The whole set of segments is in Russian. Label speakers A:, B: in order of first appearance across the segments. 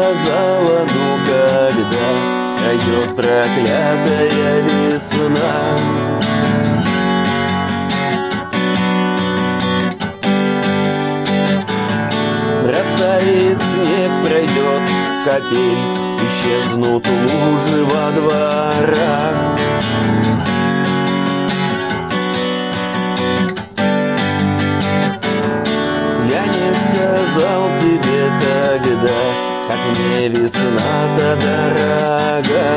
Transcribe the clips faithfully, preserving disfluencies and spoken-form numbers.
A: сказала, ну когда пройдет проклятая весна? Растает снег, пройдет капель, исчезнут лужи во дворах. Я не сказал тебе тогда, как мне весна-то дорога.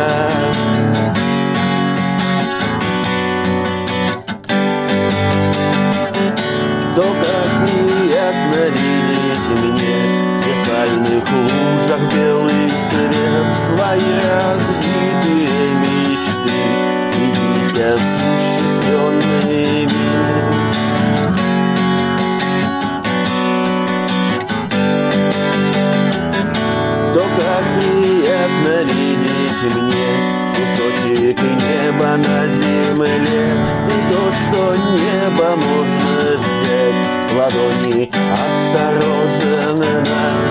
A: То как приятно видеть мне в зеркальных лужах белый свет, свои разбитые мечты видеть осуществленный мир. То как приятно видеть мне кусочек неба на земле, и то, что небо можно взять в ладони осторожно.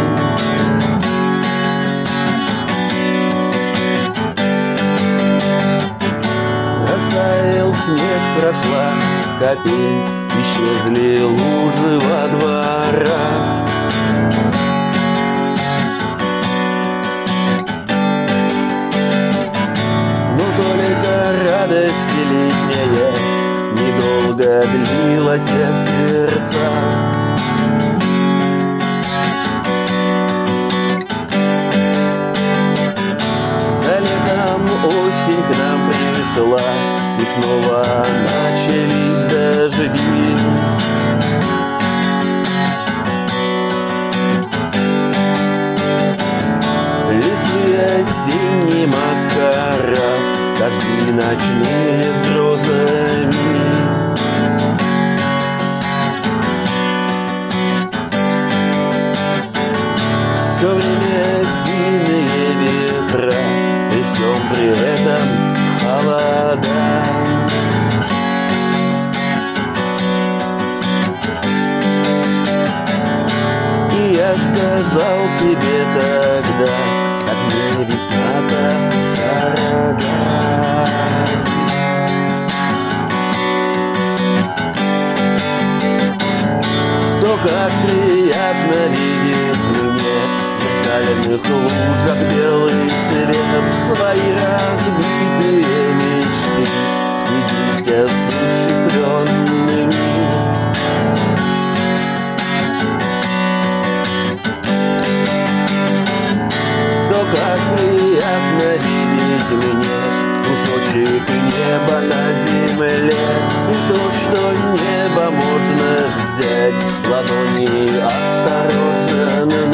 A: Растаял снег, прошла капель, исчезли лужи во дворах. Радость летняя недолго длилась в сердцах. За летом осень к нам пришла, и снова начались дожди. Листвы осенний маскарад, дожди ночные с грозами. Все время сильные ветра, при всем при этом холода. И я сказал тебе тогда, как мне весна-то дорога. То как приятно видеть мне в зеркальных лужах белый свет, свои разбитые мечты видеть осуществленными. То как приятно видеть мне кусочек неба на земле, и то, что небо можно взять в ладони осторожно.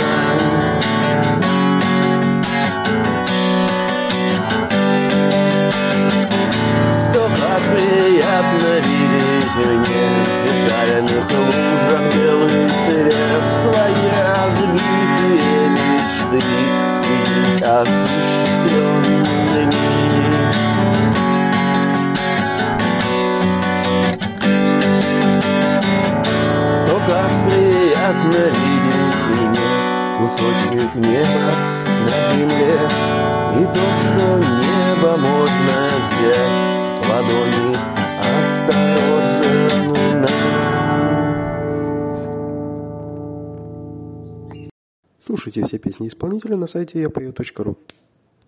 A: То как приятно видеть мне в зеркальных лужах белый свет, свои разбитые мечты видеть осуществленными. То как приятно видеть мне кусочек неба на земле, и то, что небо можно взять в ладони осторожно.
B: Слушайте все песни исполнителя на сайте я пою точка ру.